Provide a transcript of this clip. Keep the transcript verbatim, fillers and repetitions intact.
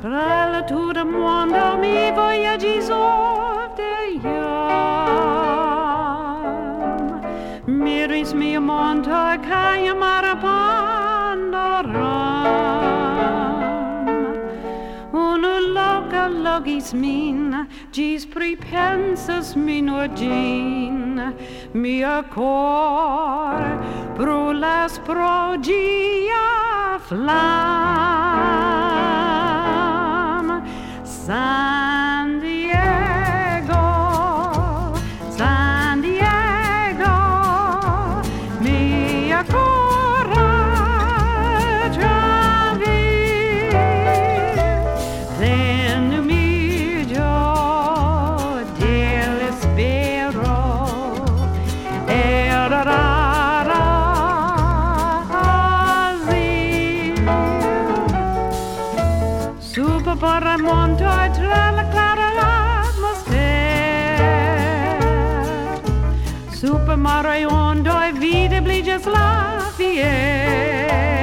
tra le tout le monde mi voyagis of de jam. Miris mi monta caia marapandoram. Unu loca logis min, gis pripensas min urgin, mia cor brulas pro gia flam. San Diego, San Diego, mia coraggio vi, then mi gio dell'espero era Super para monto tra la clara atmosfera. Super mare ondo e vide bliges la fiera.